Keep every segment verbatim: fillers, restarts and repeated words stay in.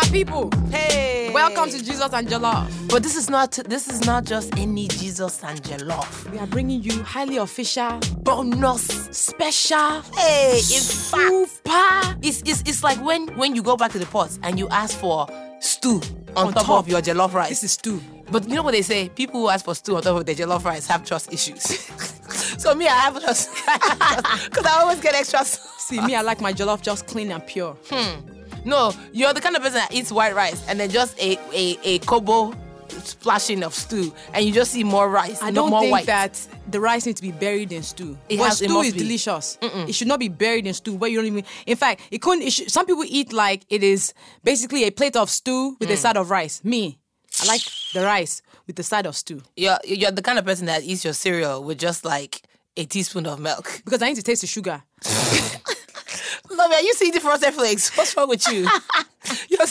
people. Hey. Welcome to Jesus and Jollof. But this is not this is not just any Jesus and Jollof. We are bringing you highly official, bonus, special, hey, it's super. It's, it's it's like when when you go back to the pot and you ask for stew on, On top, top. of your jollof rice. This is stew. But you know what they say? People who ask for stew on top of their jollof rice have trust issues. So me, I have trust because I always get extra. See, me, I like my jollof just clean and pure. Hmm. No, you're the kind of person that eats white rice and then just a a, a kobo splashing of stew and you just see more rice. I no don't more think white. that the rice needs to be buried in stew. It but has- it stew must is be. delicious. Mm-mm. It should not be buried in stew where you don't even. In fact, it couldn't. It should, some people eat like it is basically a plate of stew with a side of rice. Me, I like the rice with the side of stew You're you're the kind of person that eats your cereal with just like a teaspoon of milk. because I need to taste the sugar. Love it. You see the frosted flakes. What's wrong with you? You're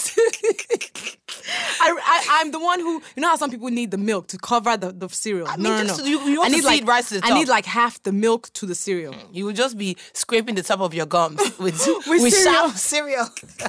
I, I, I'm the one who, you know how some people need the milk to cover the, the cereal? I mean, no, no, just- no. you- you I want to need see like, it rise to the I top. need like half the milk to the cereal. You will just be scraping the top of your gums with With with, cereal. sharp cereal.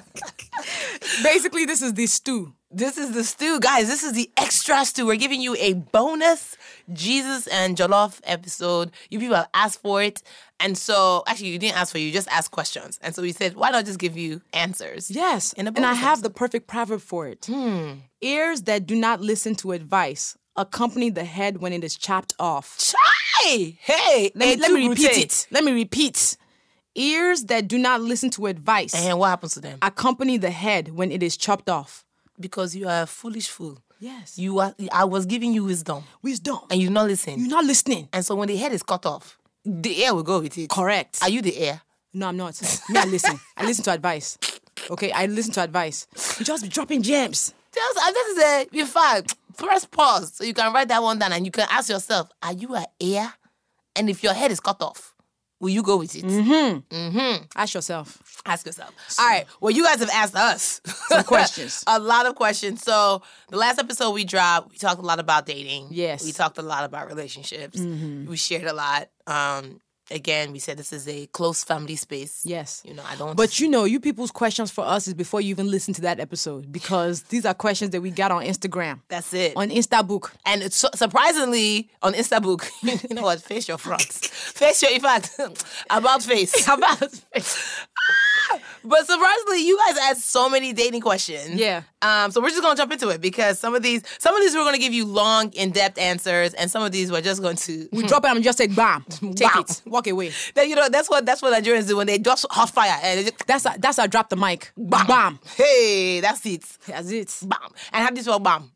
Basically, this is the stew. This is the stew, guys. This is the extra stew. We're giving you a bonus Jesus and Jollof episode. You people have asked for it. And so, actually, you didn't ask for it. You just asked questions. And so we said, why not just give you answers? Yes, In a and I bonus have episode. the perfect proverb for it. Ears that do not listen to advice accompany the head when it is chopped off. Chai! Hey! Let me, hey, let me tu repeat brute. it. Let me repeat. Ears that do not listen to advice And what happens to them? accompany the head when it is chopped off. Because you are a foolish fool. Yes. You are. I was giving you wisdom. Wisdom. And you not listen. You're not listening. And so when the head is cut off, the air will go with it. Correct. Are you the air? No, I'm not. Me, I listen. I listen to advice. Okay, I listen to advice. You just be dropping gems. Just, uh, this is a, in fact, press pause so you can write that one down and you can ask yourself, are you an air? And if your head is cut off, will you go with it? Mm-hmm. Mm-hmm. Ask yourself. Ask yourself. All right. Well, you guys have asked us Some questions. a lot of questions. So the last episode we dropped, we talked a lot about dating. Yes. We talked a lot about relationships. We shared a lot. Um, again, we said this is a close family space. Yes. You know, I don't. But you know, you people's questions for us is before you even listen to that episode because these are questions that we got on Instagram. That's it. On Instabook. And it's su- surprisingly, on Instabook, you know what? Face your fronts. Face your, in fact, about face. About face. But surprisingly, you guys asked so many dating questions. Yeah. Um. So we're just gonna jump into it because some of these, some of these we're gonna give you long, in-depth answers, and some of these we're just going to. We drop it and just say bam. Take Bam. it. Walk away. Then, you know, that's what that's what Nigerians do when they drop hot fire. And they just, That's a, that's a drop the mic. bam. Bam. Hey, that's it. That's it. Bam. And how do you spell bam?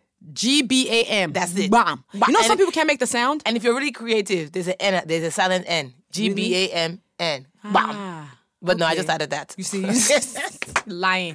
G B A M. That's it. Bam. Bam. You know, And- some people can't make the sound. And if you're really creative, there's an N. There's a silent N. G B A M N. Bam. Ah, But no, I okay. just added that. You see, lying.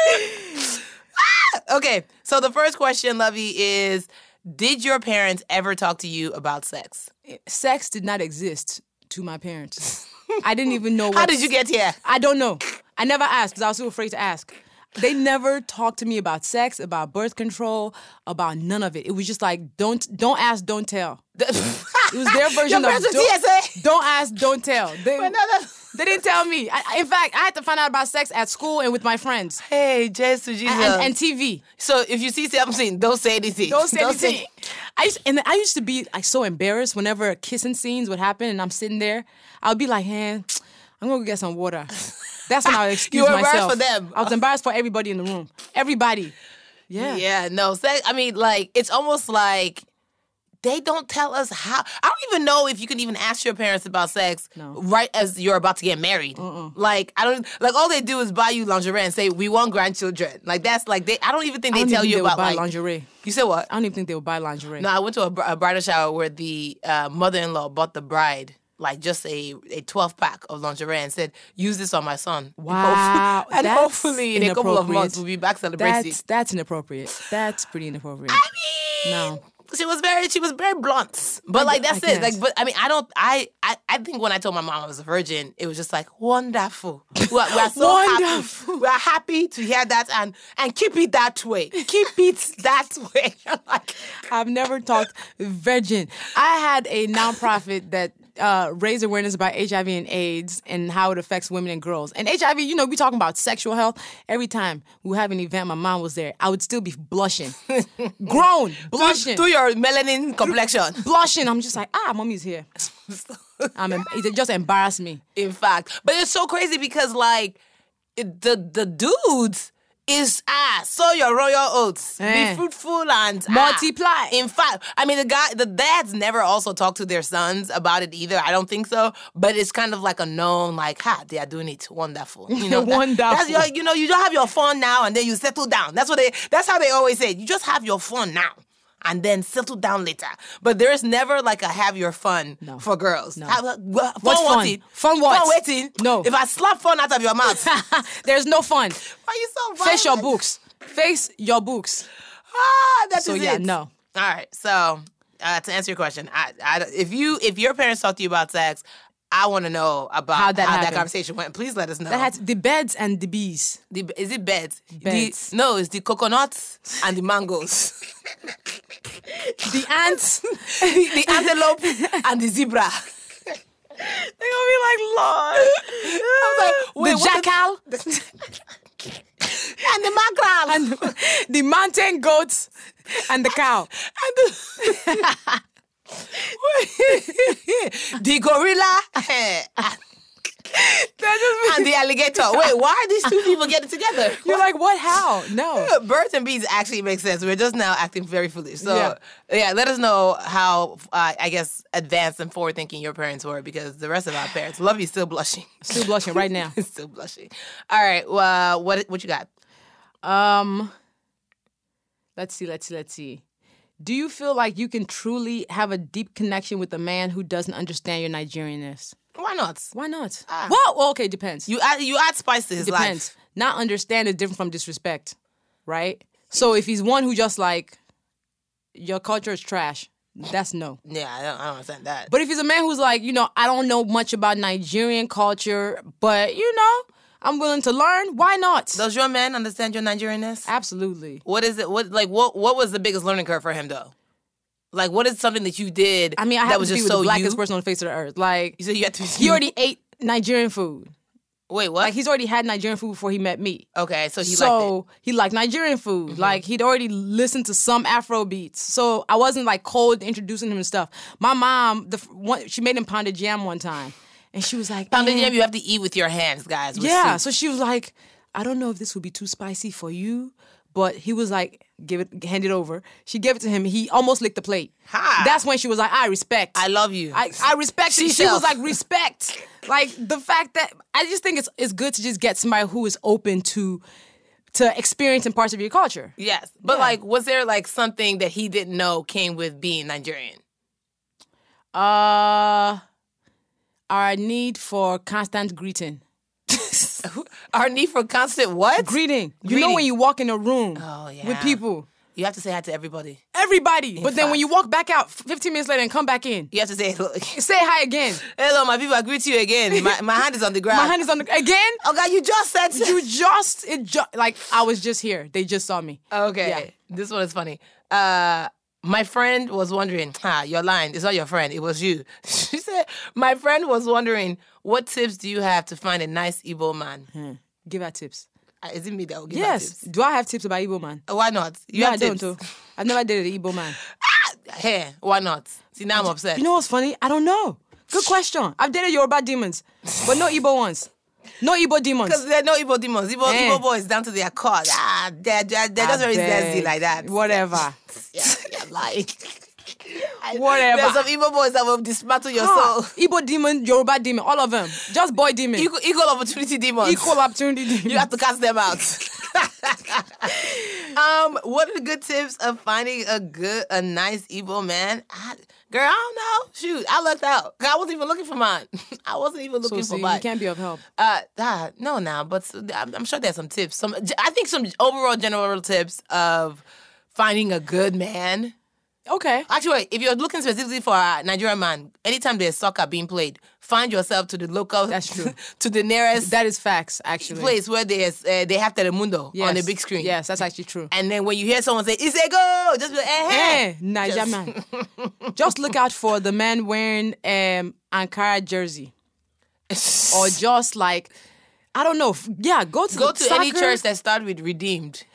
Okay, so the first question, Lovey, is did your parents ever talk to you about sex? Sex did not exist to my parents. I didn't even know. How what did you get here? I don't know. I never asked because I was too afraid to ask. They never talked to me about sex, about birth control, about none of it. It was just like, don't don't ask, don't tell. It was their version Your of parents were don't, T S A? don't ask, don't tell. They, But no, no. they didn't tell me. I, I- in fact, I had to find out about sex at school and with my friends Hey, Jesus, Jesus. and, and, and T V. So if you see something, don't say anything. Don't say anything. I used, and I used to be like so embarrassed whenever kissing scenes would happen and I'm sitting there. I would be like, hey, I'm gonna go get some water. That's when I would excuse You were embarrassed myself. for them. I was embarrassed for everybody in the room. Everybody. Yeah. Yeah, no. Sex, I mean, like, it's almost like they don't tell us how. I don't even know if you can even ask your parents about sex No. right as you're about to get married. Like, I don't, like, all they do is buy you lingerie and say, we want grandchildren. Like, that's like, they, I don't even think I they don't tell even you think they about, would buy like, lingerie. you said what? I don't even think they would buy lingerie. No, I went to a, br- a bridal shower where the uh, mother-in-law bought the bride like just a a twelve pack of lingerie and said, use this on my son. Wow, And that's hopefully in a couple of inappropriate. months we'll be back celebrating. That's that's inappropriate. That's pretty inappropriate. I mean, No. she was very she was very blunt. But I- like that's I it. can't. Like but I mean I don't I, I I think when I told my mom I was a virgin, it was just like wonderful. We're, we're so Wonderful. happy. We're happy to hear that and and keep it that way. Keep it that way. Like I've never talked virgin. I had a nonprofit that uh, raise awareness about H I V and AIDS and how it affects women and girls. And H I V, you know, we talking about sexual health. Every time we have an event, my mom was there. I would still be blushing, grown, blushing, To your melanin complexion. blushing. I'm just like, ah, mommy's here. I'm em- it just embarrassed me. In fact, but it's so crazy because like it, the the dudes is ah sow your royal oats, Eh. be fruitful and ah. Multiply. In fact, I mean the guy, the dads never also talk to their sons about it either. I don't think so, but it's kind of like a known like, ha, they are doing it wonderful. You know, that- Wonderful. That's your, you know, you don't have your fun now and then you settle down. That's what they. That's how they always say. You just have your fun now. And then settle down later. But there is never like a have your fun No. for girls. No. Have, uh, fun What's fun? waiting. Fun what? Fun waiting. No. If I slap fun out of your mouth, There's no fun. why you so violent? Face your books. Face your books. Ah, that is So yeah, it. no. All right. So uh, to answer your question, I, I, if you if your parents talk to you about sex, I want to know about How how that that, happened. conversation went. Please let us know. That has the beds and the bees. the, is it beds? Beds. The, no, it's the coconuts and the mangoes. The ants. The antelope and the zebra. They're gonna be like, Lord. I was like, wait, the what jackal and the mackerel and the, the mountain goats and the cow. and the, the gorilla That just and the alligator. Wait, why are these two people getting together? You're like, what? How? No. Birds and bees actually make sense. We're just now acting very foolish. So, Yeah. yeah, let us know how, uh, I guess, advanced and forward-thinking your parents were because the rest of our parents, love you, still blushing. Still blushing right now. Still blushing. All right, well, what what you got? Um, let's see, let's see, let's see. Do you feel like you can truly have a deep connection with a man who doesn't understand your Nigerianness? Why not? Why not? Ah. Well, well, okay, depends. You add you add spice to his Depends. life. Not understand is different from disrespect, right? So if he's one who just like, your culture is trash, that's no. Yeah, I don't, I don't understand that. But if he's a man who's like, you know, I don't know much about Nigerian culture, but, you know, I'm willing to learn, why not? Does your man understand your Nigerianness? Absolutely. What is it? What like what what was the biggest learning curve for him though? Like what is something that you did? I mean, I that have was to be just with so the blackest you. person on the face of the earth. Like, You said you had to. he already ate Nigerian food. Wait, what? Like, he's already had Nigerian food before he met me. okay, so he liked it. so he liked Nigerian food. Like, he'd already listened to some Afro beats. So I wasn't like cold introducing him and stuff. My mom, the f- one, she made him pounded jam one time, and she was like, Pounded "Eh." yam you have to eat with your hands, guys. with Yeah. soup. So she was like, I don't know if this would be too spicy for you, but he was like, give it, hand it over. She gave it to him. He almost licked the plate. Ha. That's when she was like, I respect. I love you. I, I respect it. She Seashell. was like, respect. Like, the fact that, I just think it's it's good to just get somebody who is open to to experiencing parts of your culture. Yes, but Yeah. like, was there like something that he didn't know came with being Nigerian? Uh, our need for constant greeting. Our need for constant what? Greeting. You Greeting. know when you walk in a room Oh, yeah. with people, You have to say hi to everybody. everybody. But then when fact. you walk back out fifteen minutes later and come back in, You have to say hello. say hi again. Hello, my people. I greet you again. My, my hand is on the ground. My hand is on the again. Oh God, you just said. You just it just like I was just here. They just saw me. Okay, Yeah. this one is funny. Uh, my friend was wondering. Ah, you're lying. It's not your friend. It was you. She said, my friend was wondering, what tips do you have to find a nice Igbo man? Give her tips. Uh, Is it me that will give her Yes. tips? Do I have tips about Igbo man? Uh, Why not? You no, have I don't. tips. Too. I've never dated an Igbo man. Hey, why not? See, now I'm upset. You know what's funny? I don't know. Good question. I've dated Yoruba demons, but no Igbo ones. No Igbo demons. Because there are no Igbo demons. Igbo, Eh. Igbo boys down to their core. Ah, they're, they're, they're just very I zesty beg. like that. Whatever. Yeah, yeah, like. Whatever. There's some Igbo boys that will dismantle your Ah, soul. Igbo demon, Yoruba demon, all of them. Just boy demon. Equal, equal opportunity demons. Equal opportunity demon. You have to cast them out. um, what are the good tips of finding a good, a nice Igbo man? I, girl, I don't know. Shoot, I lucked out. 'Cause I wasn't even looking for mine. I wasn't even so looking see, for mine. you can't be of help. Uh, ah, no, now, but I'm, I'm sure there's some tips. Some, I think some overall general tips of finding a good man. Okay. Actually, wait, if you're looking specifically for a Nigerian man, anytime there's soccer being played, find yourself to the local. That's true. To the nearest That is facts, actually. place where there's uh, they have Telemundo Yes. on the big screen. Yes, that's actually true. And then when you hear someone say, "It's a go," just be like, eh, eh. Eh, Niger man. Just look out for the man wearing um Ankara jersey. Or just like, I don't know. f- Yeah, go to Go the to any soccer. church that starts with redeemed.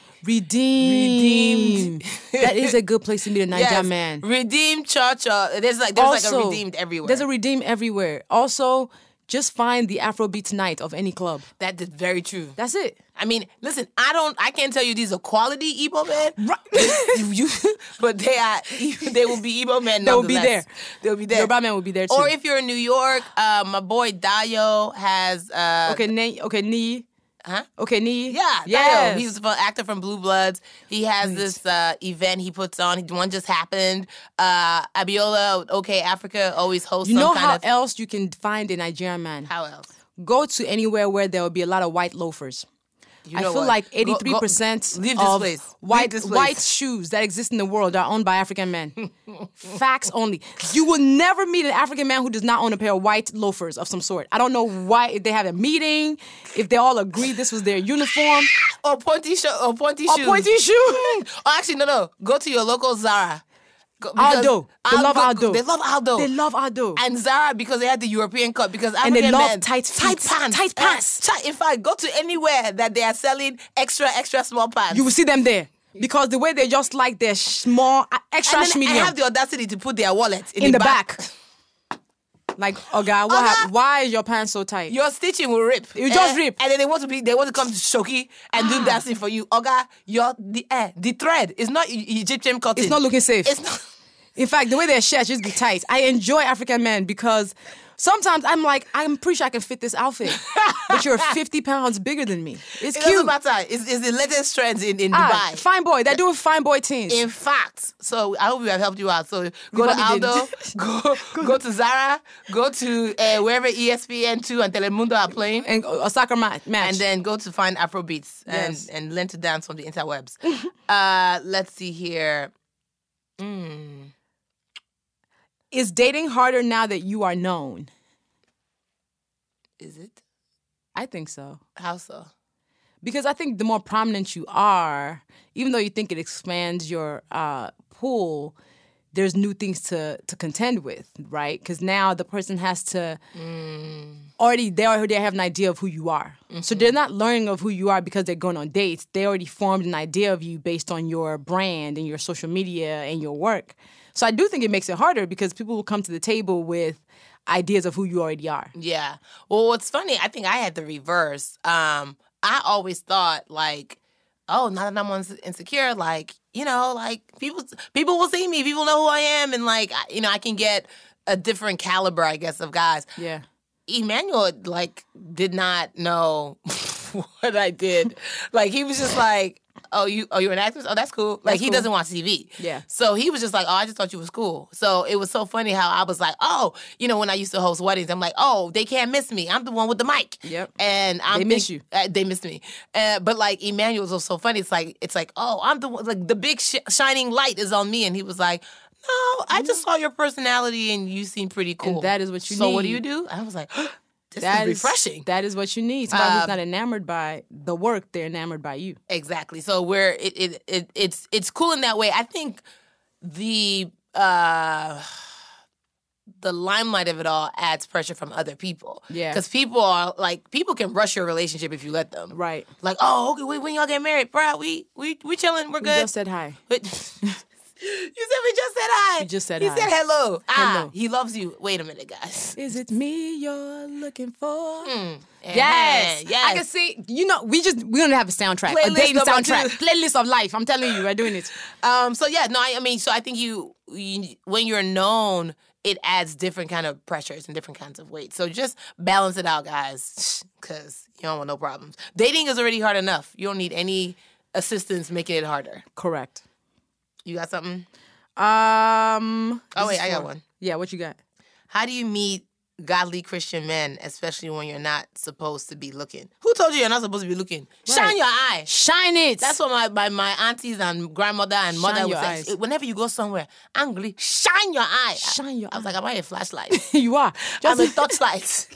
Redeemed. That is a good place to meet a Niger Yes. man. Redeemed church. Or, there's like there's like a Also, redeemed everywhere. There's a redeem everywhere. Also, just find the Afrobeats night of any club. that is very true. That's it. I mean, listen, I don't, I can't tell you these are quality Igbo men, Right. you, but they are, they will be Igbo men. They will be nonetheless. there. They'll be there. Yoruba man will be there too. Or if you're in New York, uh, my boy Dayo has. Uh, okay, ne- okay, Ni. Huh? Okay, Ni. Yeah, yes. Dayo. He's an actor from Blue Bloods. He has this uh, event he puts on. One just happened. Uh, Abiola, OK Africa, always hosts You some know kind how of. else you can find a Nigerian man? How else? Go to anywhere where there will be a lot of white loafers. You I know feel what? like Go- eighty-three go- percent leave this of place. Leave white this place. white shoes that exist in the world are owned by African men. Facts only. You will never meet an African man who does not own a pair of white loafers of some sort. I don't know why, if they have a meeting, if they all agree this was their uniform. Or pointy, sho- or pointy Or shoes. pointy shoe. Oh, actually, no, no. Go to your local Zara. Go, Aldo. They love Aldo. They love Aldo. They love Aldo. And Zara because they had the European cut. Because And they African love men, tight tight feet. pants, Tight Eh, pants. tight- in fact, go to anywhere that they are selling extra, extra small pants. You will see them there. Because the way they just like their small, uh, extra and then I medium have the audacity to put their wallet in, in the back. Like, oh God, what Oga. happened? Why is your pants so tight? Your stitching will rip. It will just Eh, rip. And then they want to be, they want to come to Shoki and do dancing for you. Oga, your the eh, the thread is not E- Egyptian cotton. It's not looking safe. It's not. In fact, the way their shirts just be tight. I enjoy African men because sometimes I'm like, I'm pretty sure I can fit this outfit. But you're fifty pounds bigger than me. It's It cute. doesn't matter. It's, it's the latest trends in, in Ah, Dubai. fine boy. They're doing fine boy things. In fact, so I hope we have helped you out. So go to probably Aldo, didn't. go go to Zara, go to uh, wherever E S P N two and Telemundo are playing, and a soccer ma- match. and then go to find Afrobeats and, Yes. and learn to dance from the interwebs. uh, let's see here. Mm. Is dating harder now that you are known? Is it? I think so. How so? Because I think the more prominent you are, even though you think it expands your uh, pool, there's new things to to contend with, right? Because now the person has to already they already have an idea of who you are. So they're not learning of who you are because they're going on dates. They already formed an idea of you based on your brand and your social media and your work. So I do think it makes it harder because people will come to the table with ideas of who you already are. Yeah. Well, what's funny, I think I had the reverse. Um, I always thought like, oh, now that I'm uns- insecure, like, you know, like people people will see me, people know who I am, and like, I- you know, I can get a different caliber, I guess, of guys. Yeah. Emmanuel like did not know what I did. Like he was just like, "Oh, you, oh, you're an actress? Oh, that's cool." Like That's he cool. doesn't watch T V. Yeah. So he was just like, "Oh, I just thought you was cool." So it was so funny how I was like, "Oh, you know, when I used to host weddings, I'm like, oh, they can't miss me. I'm the one with the mic." Yep. And I'm They miss you. Uh, they missed me. Uh, but like Emmanuel was so funny. It's like it's like, oh, I'm the one. Like the big sh- shining light is on me, and he was like. No, I just saw your personality and you seem pretty cool. And that is what you so what do need. you do? I was like, this That is is refreshing. That is what you need. Somebody Um, who's not enamored by the work, they're enamored by you. Exactly. So we're it, it it it's it's cool in that way. I think the uh the limelight of it all adds pressure from other people. Yeah. Because people are like people can rush your relationship if you let them. Right. Like, oh, okay, wait, when y'all get married, bro, we we we chilling, we're You good. just said hi. But you said we just said hi. You just said he hi. said hello. Ah, Hello. he loves you. Wait a minute, guys. Is it me you're looking for? Yes, Yes, yes. I can see. You know, we just we don't have a soundtrack, Playlist a dating number soundtrack, two. playlist of life. I'm telling you, we're doing it. Um. So yeah, no. I, I mean, so I think you, you when you're known, it adds different kind of pressures and different kinds of weight. So just balance it out, guys, because you don't want no problems. Dating is already hard enough. You don't need any assistance making it harder. Correct. You got something? Um. Oh this wait, is I got for- one. Yeah, what you got? How do you meet godly Christian men, especially when you're not supposed to be looking. Who told you you're not supposed to be looking? Right. Shine your eye. Shine it. That's what my, my, my aunties and grandmother and Shine mother would your say. eyes. Whenever you go somewhere, angry, shine your eye. Shine your I, I was eye. like, am I a flashlight? You are. I'm a torchlight.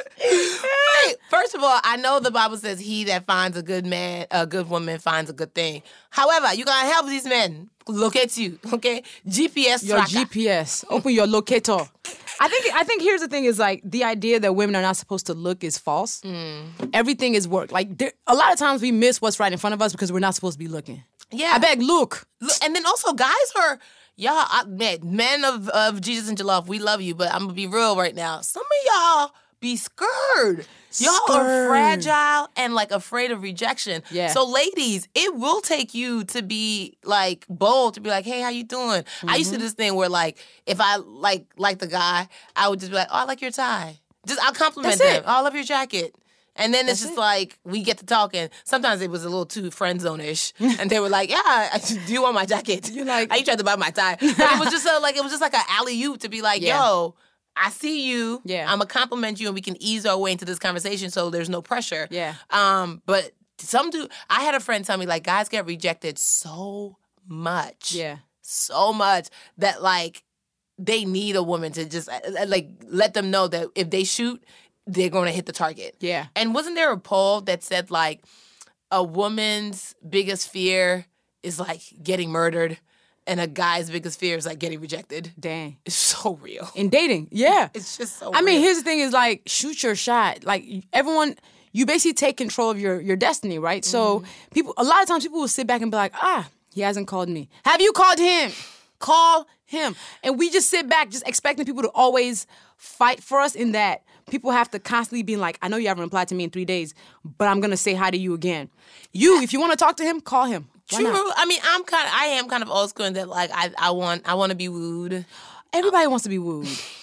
Wait, first of all, I know the Bible says he that finds a good man, a good woman finds a good thing. However, you gotta help these men locate you, okay? G P S Your tracker. G P S. Open your locator. I think I think here's the thing is like the idea that women are not supposed to look is false. Mm. Everything is work. Like there, a lot of times we miss what's right in front of us because we're not supposed to be looking. Yeah. I beg, look. Look, and then also guys are y'all I, man, men of, of Jesus and Jollof, we love you, but I'm gonna be real right now. Some of y'all be scared. Y'all are Scared. fragile and like afraid of rejection. Yeah. So ladies, it will take you to be like bold to be like, hey, how you doing? Mm-hmm. I used to do this thing where like if I like like the guy, I would just be like, oh, I like your tie. Just I'll compliment That's them. it. Oh, I love your jacket. And then it's That's just it. like we get to talking. Sometimes it was a little too friend zone-ish, and they were like, "Yeah, I- do you want my jacket?" You're like- "I you tried to buy my tie," but it was just a, like it was just like an alley oop to be like, Yeah. "Yo, I see you. Yeah. I'm gonna compliment you, and we can ease our way into this conversation, so there's no pressure." Yeah. Um, but some do. I had a friend tell me like guys get rejected so much, Yeah. so much that like they need a woman to just uh, like let them know that if they shoot, they're going to hit the target. Yeah. And wasn't there a poll that said like a woman's biggest fear is like getting murdered and a guy's biggest fear is like getting rejected? Dang. It's so real. In dating, yeah. It's just so I mean, real. here's the thing is like, shoot your shot. Like, everyone, you basically take control of your, your destiny, right? Mm-hmm. So, people, a lot of times people will sit back and be like, ah, he hasn't called me. Have you called him? Call him. And we just sit back just expecting people to always fight for us in that people have to constantly be like, I know you haven't replied to me in three days, but I'm going to say hi to you again. You, if you want to talk to him, call him. Why True. not? I mean, I'm kind of, I am kind of old school in that like I, I want, I want to be wooed. Everybody wants to be wooed.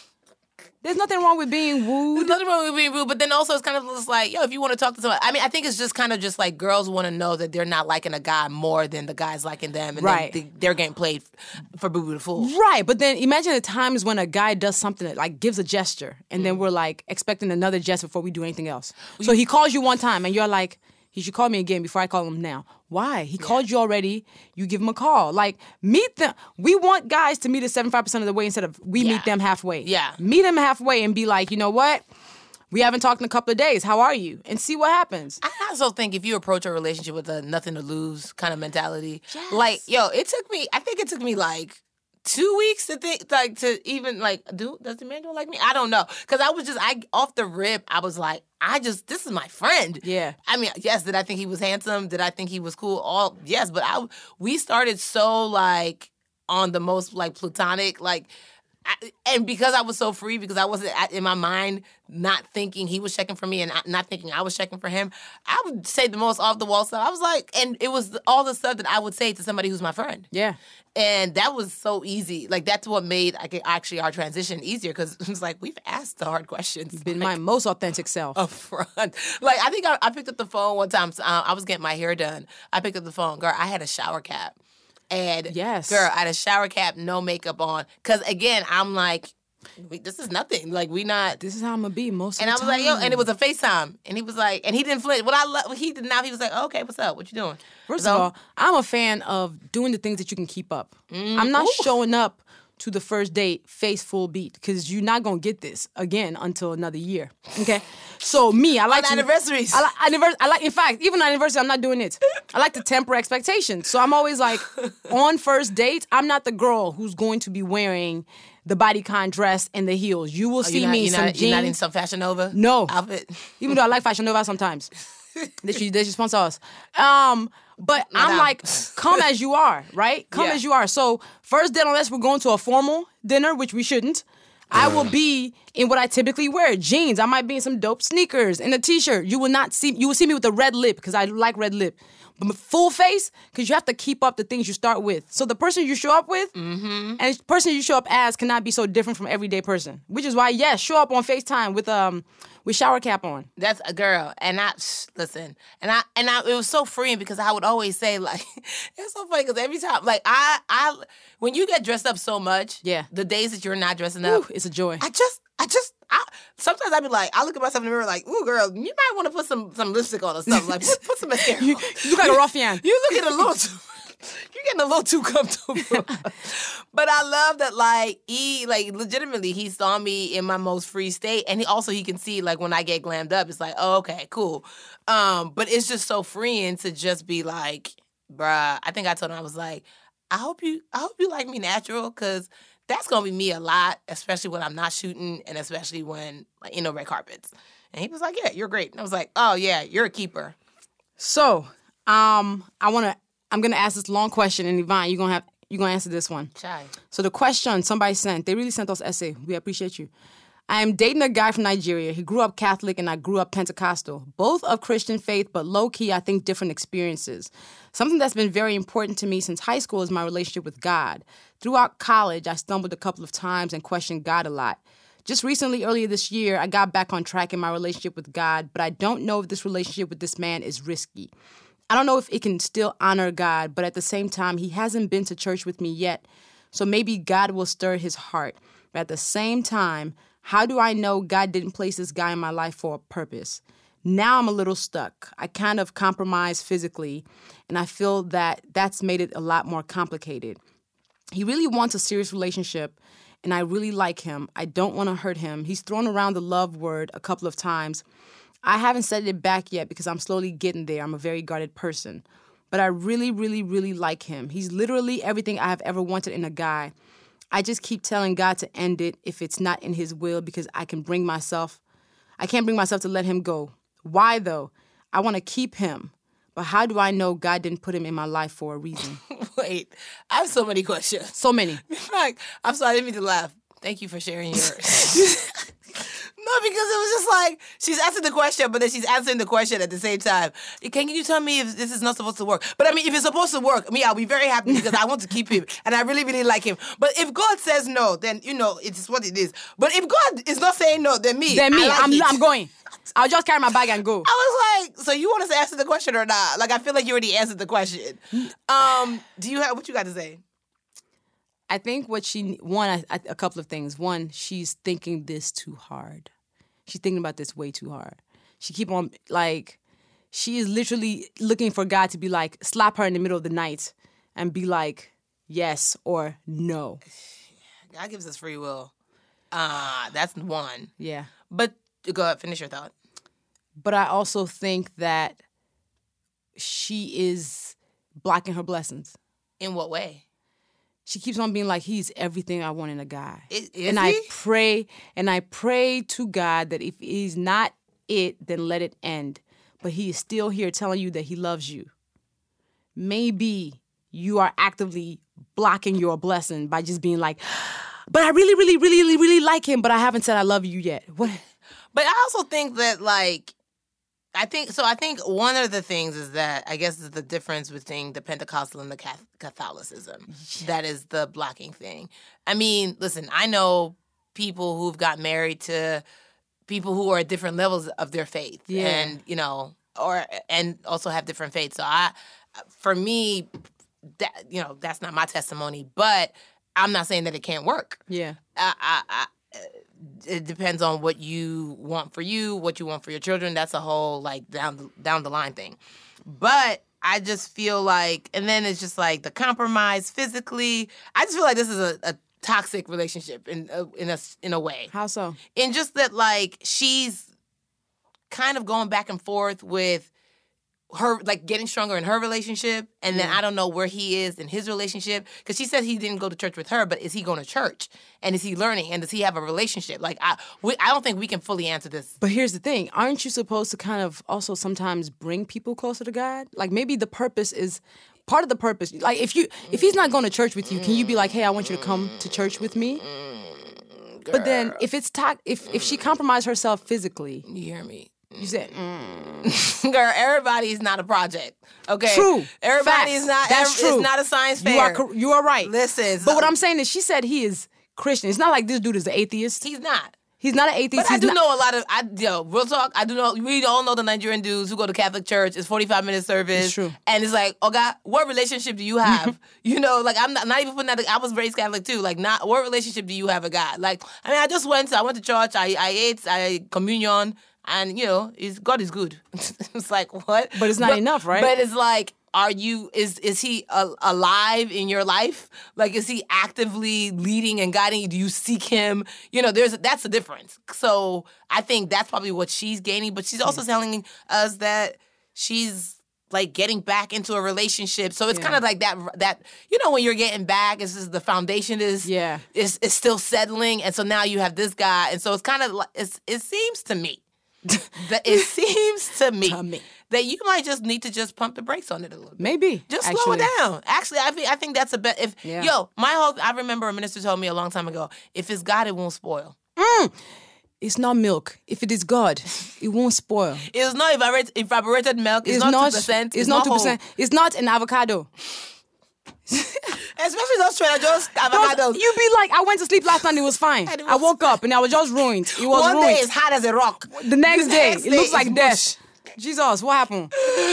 There's nothing wrong with being wooed. There's nothing wrong with being rude, but then also it's kind of just like, yo, if you want to talk to someone, I mean, I think it's just kind of just like girls want to know that they're not liking a guy more than the guy's liking them, and Right. then they, they're getting played for boo boo the fool. Right, but then imagine the times when a guy does something that like gives a gesture, and then we're like expecting another gesture before we do anything else. So he calls you one time, and you're like, he should call me again before I call him now. Why? He called you already. You give him a call. Like, meet them. We want guys to meet us seventy-five percent of the way instead of we Yeah. meet them halfway. Yeah. Meet them halfway and be like, you know what? We haven't talked in a couple of days. How are you? And see what happens. I also think if you approach a relationship with a nothing to lose kind of mentality, Yes. like, yo, it took me, I think it took me like two weeks to think, like, to even, like, do, does Emmanuel like me? I don't know. Because I was just, I, off the rip, I was like, I just, this is my friend. Yeah. I mean, yes, did I think he was handsome? Did I think he was cool? All, yes, but I, we started so, like, on the most, like, platonic, like, I, and because I was so free, because I wasn't at, in my mind not thinking he was checking for me and I- not thinking I was checking for him, I would say the most off the wall stuff. I was like, and it was all the stuff that I would say to somebody who's my friend. Yeah. And that was so easy. Like, that's what made like, actually our transition easier, because it was like, we've asked the hard questions. Been like, my most authentic self. up front. Like, I think I, I picked up the phone one time. Uh, I was getting my hair done. I picked up the phone. Girl, I had a shower cap. And, Yes. girl, I had a shower cap, no makeup on. Because, again, I'm like, we, this is nothing. Like, we not... This is how I'm gonna be most And of I the was time. like, yo, and it was a FaceTime. And he was like, and he didn't flinch. What I love, he did now, he was like, oh, okay, what's up? What you doing? First So- of all, I'm a fan of doing the things that you can keep up. I'm not Ooh. showing up to the first date face full beat because you're not gonna get this again until another year. Okay, so me, I like On to, anniversaries. I like anniversary. I like, in fact, even on anniversary, I'm not doing it. I like to temper expectations. So I'm always like, on first dates, I'm not the girl who's going to be wearing the bodycon dress and the heels. You will Oh, see you're not, me in you're some not, jeans. You're not in some Fashion Nova No. outfit? Even though I like Fashion Nova sometimes. they should they should sponsor us. Um, but I'm Madame. like, come as you are, right? Come Yeah. as you are. So first date, unless we're going to a formal dinner, which we shouldn't, I will be in what I typically wear, jeans. I might be in some dope sneakers and a t-shirt. You will not see you will see me with a red lip because I like red lip. But full face, because you have to keep up the things you start with. So the person you show up with and the person you show up as cannot be so different from everyday person. Which is why, yes, show up on FaceTime with um with shower cap on. That's a girl, and I shh, listen, and I and I. It was so freeing because I would always say like, it's so funny because every time, like I, I, when you get dressed up so much, Yeah. the days that you're not dressing up, Ooh, it's a joy. I just I just, I, sometimes I be like, I look at myself in the mirror like, ooh, girl, you might want to put some some lipstick on or something. Like, put, put some mascara on. You, you look like a ruffian. You look at a little too, you're getting a little too comfortable. But I love that, like, he, like, legitimately, he saw me in my most free state. And he also, he can see, like, when I get glammed up, it's like, oh, okay, cool. Um, but it's just so freeing to just be like, bruh, I think I told him, I was like, I hope you, I hope you like me natural, because that's going to be me a lot, especially when I'm not shooting and especially when, like, you know, red carpets. And he was like, yeah, you're great. And I was like, oh, yeah, you're a keeper. So, um, I want to, I'm going to ask this long question, and Yvonne, you're going to have, you're going to answer this one. Shy. So the question somebody sent, they really sent us essay. We appreciate you. I am dating a guy from Nigeria. He grew up Catholic and I grew up Pentecostal. Both of Christian faith, but low-key, I think, different experiences. Something that's been very important to me since high school is my relationship with God. Throughout college, I stumbled a couple of times and questioned God a lot. Just recently, earlier this year, I got back on track in my relationship with God, but I don't know if this relationship with this man is risky. I don't know if it can still honor God, but at the same time, he hasn't been to church with me yet, so maybe God will stir his heart. But at the same time, how do I know God didn't place this guy in my life for a purpose? Now I'm a little stuck. I kind of compromised physically, and I feel that that's made it a lot more complicated. He really wants a serious relationship, and I really like him. I don't want to hurt him. He's thrown around the love word a couple of times. I haven't said it back yet because I'm slowly getting there. I'm a very guarded person. But I really, really, really like him. He's literally everything I have ever wanted in a guy. I just keep telling God to end it if it's not in his will because I can bring myself, I can't bring myself to let him go. Why though? I want to keep him. But how do I know God didn't put him in my life for a reason? Wait, I have so many questions. So many. Like, I'm sorry, I didn't mean to laugh. Thank you for sharing yours. No, because it was just like, she's asking the question, but then she's answering the question at the same time. Can you tell me if this is not supposed to work? But I mean, if it's supposed to work, me, I'll be very happy because I want to keep him and I really, really like him. But if God says no, then, you know, it's what it is. But if God is not saying no, then me, Then me, I like I'm, it. I'm going. I'll just carry my bag and go. I was like, so you want us to answer the question or not? Like, I feel like you already answered the question. Um, do you have, what you got to say? I think what she, one, I, I, a couple of things. One, she's thinking this too hard. She's thinking about this way too hard. She keep on, like, she is literally looking for God to be like, slap her in the middle of the night and be like, yes or no. God gives us free will. Uh, that's one. Yeah. But go ahead, finish your thought. But I also think that she is blocking her blessings. In what way? She keeps on being like, he's everything I want in a guy. Is, is and he? I pray, and I pray to God that if he's not it, then let it end. But he is still here telling you that he loves you. Maybe you are actively blocking your blessing by just being like, but I really, really, really, really, really like him, but I haven't said I love you yet. What? But I also think that, like, I think, so I think one of the things is that, I guess, is the difference between the Pentecostal and the Catholicism. Yeah. That is the blocking thing. I mean, listen, I know people who've got married to people who are at different levels of their faith. Yeah. And, you know, or, and also have different faiths. So I, for me, that, you know, that's not my testimony, but I'm not saying that it can't work. Yeah. I, I, I it depends on what you want for you, what you want for your children. That's a whole, like, down the, down the line thing. But I just feel like, and then it's just like the compromise physically. I just feel like this is a, a toxic relationship in a, in a in a way. How so? In just that, like, she's kind of going back and forth with her, like, getting stronger in her relationship, and then yeah. I don't know where he is in his relationship, because she said he didn't go to church with her, but is he going to church? And is he learning? And does he have a relationship? Like, I, we, I don't think we can fully answer this. But here's the thing. Aren't you supposed to kind of also sometimes bring people closer to God? Like, maybe the purpose is, part of the purpose, like, if you if he's not going to church with you, can you be like, hey, I want you to come to church with me? Girl. But then if it's to- if if she compromised herself physically. You hear me? You said, mm. Girl, everybody's not a project. Okay, true. Everybody Facts. is not. That's every, true. It's not a science fair. You are you are right. Listen, but what I'm saying is, she said he is Christian. It's not like this dude is an atheist. He's not. He's not an atheist. But I He's do not- know a lot of, I, yo, real talk, I do know, we all know the Nigerian dudes who go to Catholic church. It's forty-five minute service. It's true. And it's like, oh God, what relationship do you have? You know, like I'm not, not even putting that, I was raised Catholic too. Like, not what relationship do you have with God? Like, I mean, I just went to, I went to church, I, I ate, I communion, and, you know, is God is good. It's like, what? But it's not enough, right? But it's like, are you, is is he a, alive in your life? Like, is he actively leading and guiding you? Do you seek him? You know, there's that's the difference. So I think that's probably what she's gaining. But she's also telling us that she's like getting back into a relationship. So it's Yeah. kind of like that, that, you know, when you're getting back, it's just the foundation is, Yeah. is, is still settling. And so now you have this guy. And so it's kind of like, it's, it seems to me, that it seems to me, To me. that you might just need to just pump the brakes on it a little bit. Maybe. Just actually. slow it down. Actually, I think I think that's a bet. If Yeah. yo, my whole I remember a minister told me a long time ago, if it's God, it won't spoil. It's not milk. If it is God, it won't spoil. It's not evaporated, evaporated milk. It's, It's not not. two percent. It's not two percent. It's not an avocado. Especially those Trader Joe's Those- avocados. You be like, I went to sleep last night and it was fine. And it I was woke up and I was just ruined. It was One ruined. day it's hot as a rock. the next day, next it day looks like it's death. Jesus, what happened?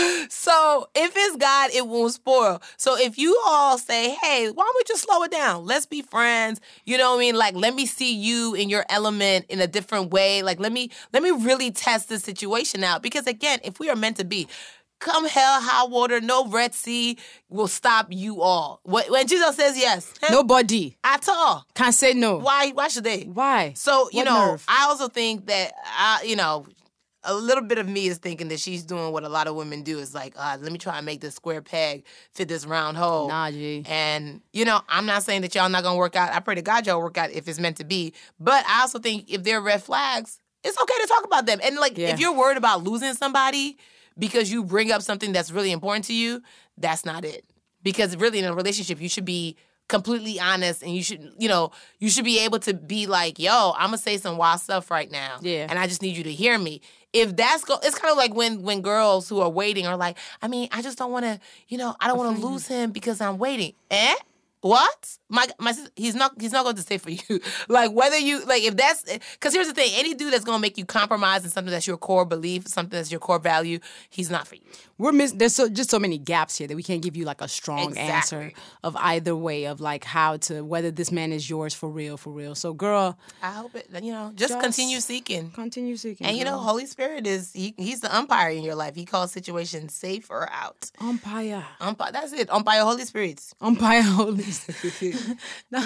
So if it's God, it won't spoil. So if you all say, hey, why don't we just slow it down? Let's be friends. You know what I mean? Like, let me see you in your element in a different way. Like, let me let me really test this situation out. Because again, if we are meant to be, come hell, high water, no Red Sea will stop you all. Wh- When Jesus says yes, eh, Nobody at all. can say no. Why? Why should they? Why? So, you What know, nerve? I also think that, I, you know, a little bit of me is thinking that she's doing what a lot of women do. Is like, uh, let me try and make this square peg fit this round hole. Nah, G. And, you know, I'm not saying that y'all not going to work out. I pray to God y'all work out if it's meant to be. But I also think if there are red flags, it's okay to talk about them. And, like, Yeah. if you're worried about losing somebody because you bring up something that's really important to you, that's not it. Because really in a relationship, you should be completely honest, and you should, you know, you should be able to be like, yo, I'm gonna say some wild stuff right now. Yeah. And I just need you to hear me. If that's go, it's kind of like when when girls who are waiting are like, I mean, I just don't want to, you know, I don't want to lose him because I'm waiting. Eh? What? My my sis- he's not he's not going to stay for you. Like whether you like if that's because here's the thing, any dude that's going to make you compromise in something that's your core belief, something that's your core value, he's not for you. We're miss. There's so, just so many gaps here that we can't give you like a strong Exactly. answer of either way of like how to whether this man is yours for real, for real. So, girl, I hope it. You know, just, Just- continue seeking. continue seeking. And you know, girl. Holy Spirit is he, he's the umpire in your life. He calls situations safe or out. umpire, Umpire, that's it. Umpire Holy Spirit. umpire, Holy Spirit. No.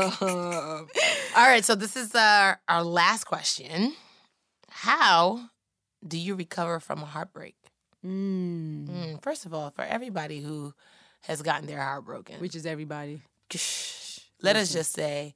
All right, so this is our, our last question. How do you recover from a heartbreak? Mm, Mm, first of all, for everybody who has gotten their heart broken, which is everybody. let us just say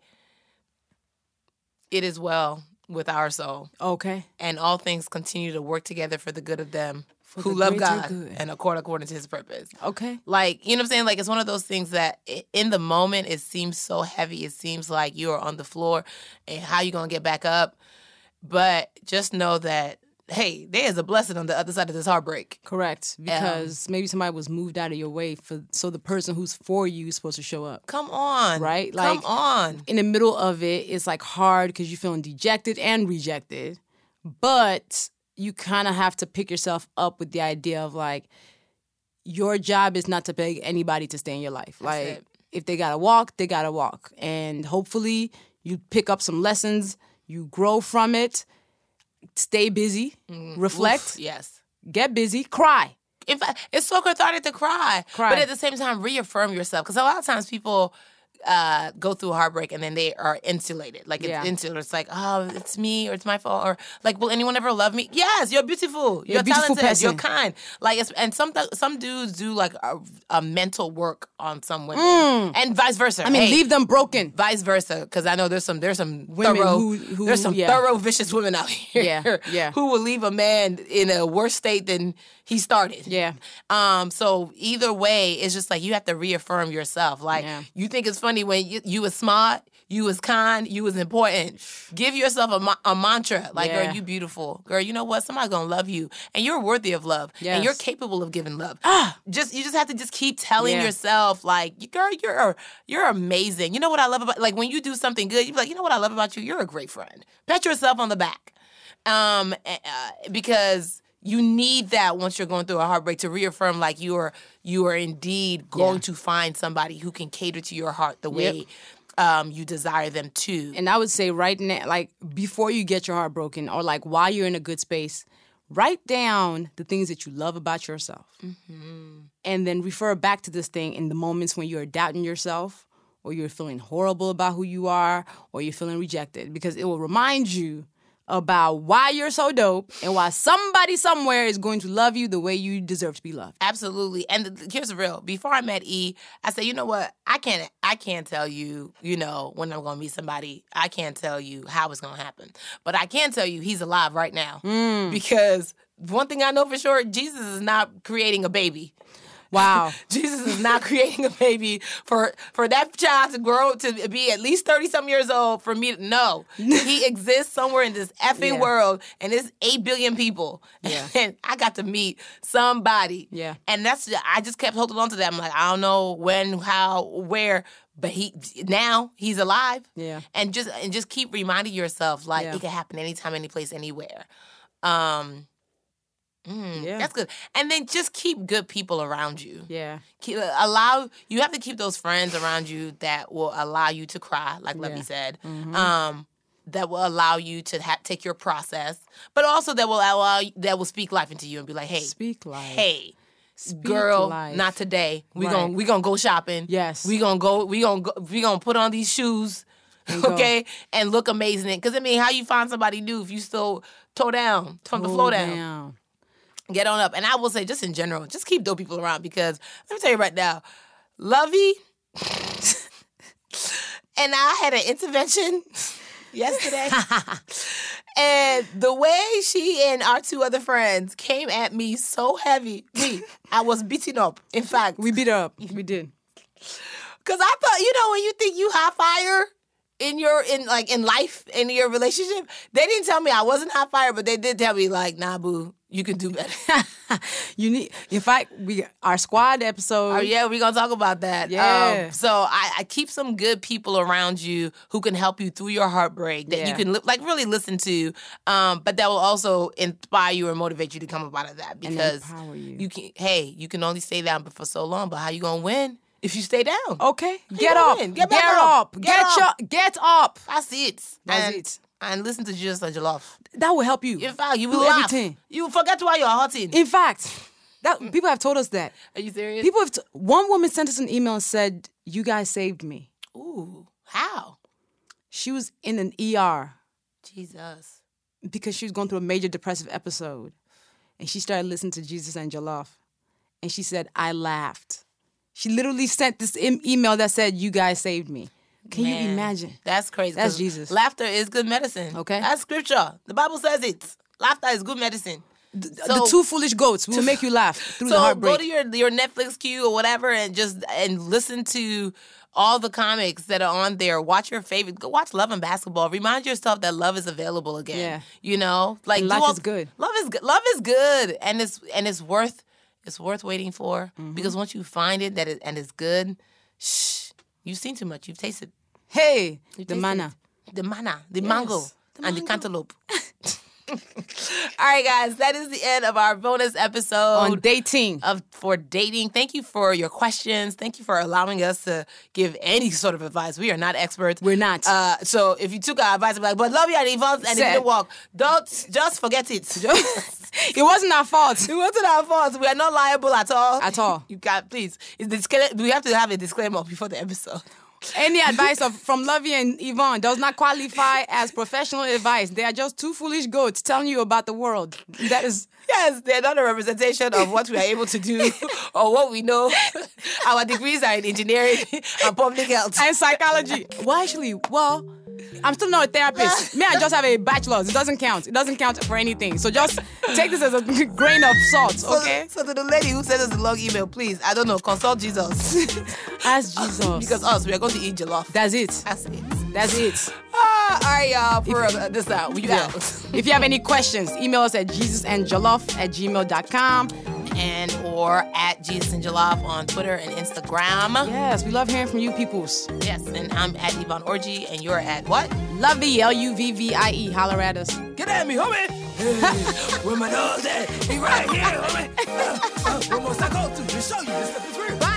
it is well with our soul, Okay. and all things continue to work together for the good of them who the love greater God good. and accord according to his purpose. Okay. Like, you know what I'm saying? Like, it's one of those things that i- in the moment, it seems so heavy. It seems like you are on the floor and how you going to get back up. But just know that, hey, there is a blessing on the other side of this heartbreak. Correct. Because maybe somebody was moved out of your way for so the person who's for you is supposed to show up. Come on. Right? Come Like- on. In the middle of it, it's like hard because you're feeling dejected and rejected. But you kind of have to pick yourself up with the idea of like, your job is not to beg anybody to stay in your life. like, it. if they gotta walk, they gotta walk. And hopefully you pick up some lessons, you grow from it, stay busy, reflect, Oof, yes. get busy, cry. In fact, it's so cathartic to cry. Cry. But at the same time, reaffirm yourself. Because a lot of times people uh, go through heartbreak and then they are insulated. Like, it's Yeah. insulated. It's like, oh, it's me or it's my fault. Or, like, will anyone ever love me? Yes, you're beautiful. You're, a beautiful talented. You're person. kind. Like, it's, and some some dudes do, like, a, a mental work on some women. And vice versa. Mm. I mean, Hey, leave them broken. vice versa, because I know there's some there's some Women thorough who- who- there's some yeah. thorough vicious women out here, Yeah, yeah. who will leave a man in a worse state than he started. Yeah. Um. So either way, it's just like you have to reaffirm yourself. Like Yeah. you think it's funny when you, you was smart, You was kind. You was important. Give yourself a, ma- a mantra. Like, Yeah. girl, you beautiful. Girl, you know what? Somebody's going to love you. And you're worthy of love. Yes. And you're capable of giving love. Ah, just You just have to just keep telling Yeah. yourself, like, girl, you're you're amazing. You know what I love about, like, when you do something good, you be like, you know what I love about you? You're a great friend. Pat yourself on the back. Um, uh, because you need that once you're going through a heartbreak to reaffirm, like, you are you are indeed going Yeah. to find somebody who can cater to your heart the way Yep. um, you desire them to. And I would say right now, like before you get your heart broken, or like while you're in a good space, write down the things that you love about yourself, Mm-hmm. and then refer back to this thing in the moments when you're doubting yourself, or you're feeling horrible about who you are, or you're feeling rejected, because it will remind you about why you're so dope and why somebody somewhere is going to love you the way you deserve to be loved. Absolutely. And the, here's the real. Before I met E, I said, you know what? I can't I can't tell you, you know, when I'm going to meet somebody. I can't tell you how it's going to happen. But I can tell you he's alive right now. Mm. Because one thing I know for sure, Jesus is not creating a baby. Wow. Jesus is not creating a baby for for that child to grow to be at least thirty-some years old for me to know. He exists somewhere in this effing Yeah. world, and there's eight billion people. Yeah. And I got to meet somebody. Yeah. And that's, I just kept holding on to that. I'm like, I don't know when, how, where, but he, now he's alive. Yeah. And just, and just keep reminding yourself, like, Yeah. it can happen anytime, any place, anywhere. Um... Mm, Yeah. That's good. And then just keep good people around you. Yeah. Keep, allow you have to keep those friends around you that will allow you to cry, like Levy Yeah. said. Mhm. Um, that will allow you to ha- take your process, but also that will allow that will speak life into you and be like, hey, Speak life. hey, Speak girl, life. not today. We Right. gonna we gonna go shopping. Yes. we gonna go. We gonna go, we gonna put on these shoes. And go. Okay, and look amazing. Because I mean, how you find somebody new if you still toe down from the floor Hold down? Get on up. And I will say, just in general, just keep dope people around, because let me tell you right now, Lovey and I had an intervention yesterday. And the way she and our two other friends came at me so heavy, me, I was beaten up. In fact, We beat her up. We did. because I thought, you know, when you think you hot fire in your, in like in life, in your relationship, they didn't tell me I wasn't hot fire, but they did tell me, like, nah, boo, you can do better. You need. In fact, we our squad episode. Oh, yeah, we're going to talk about that. Yeah. Um, so I, I keep some good people around you who can help you through your heartbreak that you Yeah. can, li- like, really listen to, um, but that will also inspire you or motivate you to come up out of that, And because empower you. you can, hey, you can only stay down for so long, but how you going to win if you stay down? Okay, you get gonna up. win? Get back up. up. Get, Get up. your get up. That's it. That's and, it. And listen to Jesus and Jollof. That will help you. In fact, you Do will laugh. everything. You will forget why you're hurting. In fact, that people have told us that. Are you serious? People have. T- one woman sent us an email and said, "You guys saved me." Ooh, how? She was in an E R Jesus. because she was going through a major depressive episode, and she started listening to Jesus and Jollof, and she said, "I laughed." She literally sent this em- email that said, "You guys saved me." Can Man, you imagine? That's crazy. That's 'cause Jesus. Laughter is good medicine. Okay. That's scripture. The Bible says it. Laughter is good medicine. So- the two foolish goats will make you laugh through the So heartbreak. go to your your Netflix queue or whatever and just and listen to all the comics that are on there. Watch your favorite. Go watch Love and Basketball. Remind yourself that love is available again. Yeah. You know, like And do life all- is good. Love is good. Love is good, and it's and it's worth it's worth waiting for, Mm-hmm. because once you find it that it, and it's good, shh, you've seen too much. You've tasted Hey, You the tasted manna. it. The manna, the Yes, mango, the and the mango. cantaloupe. All right, guys, that is the end of our bonus episode On dating. of for dating. Thank you for your questions. Thank you for allowing us to give any sort of advice. We are not experts. We're not. Uh, so if you took our advice, I'm like, but love you and Yvonne, and it Said- didn't work. Don't just forget it. It wasn't our fault. It wasn't our fault. We are not liable at all. At all. You got please. It's disclaimer. We have to have a disclaimer before the episode. Any advice of, from Lovey and Yvonne does not qualify as professional advice. They are just two foolish goats telling you about the world. That is... Yes, they're not a representation of what we are able to do or what we know. Our degrees are in engineering and public health. And psychology. Well, actually, well, I'm still not a therapist. Me, I just have a bachelor's. It doesn't count. It doesn't count for anything. So just take this as a grain of salt, okay? So, so to the lady who sent us the long email, please, I don't know, consult Jesus. Ask Jesus. Because us, we are going to eat jollof. That's it. That's it. That's it. Ah, all right, y'all. For uh, this out. We Yeah. out. If you have any questions, email us at jesusandjollof at gmail dot com. And or at Jesus and Jollof on Twitter and Instagram. Yes, we love hearing from you peoples. Yes, and I'm at Yvonne Orji, and you're at what? Lovey, L U V V I E. Holler at us. Get at me, homie. Hey, where my nose at? He right here, homie. Uh, uh, where must I go to to show you this stuff is real? Bye.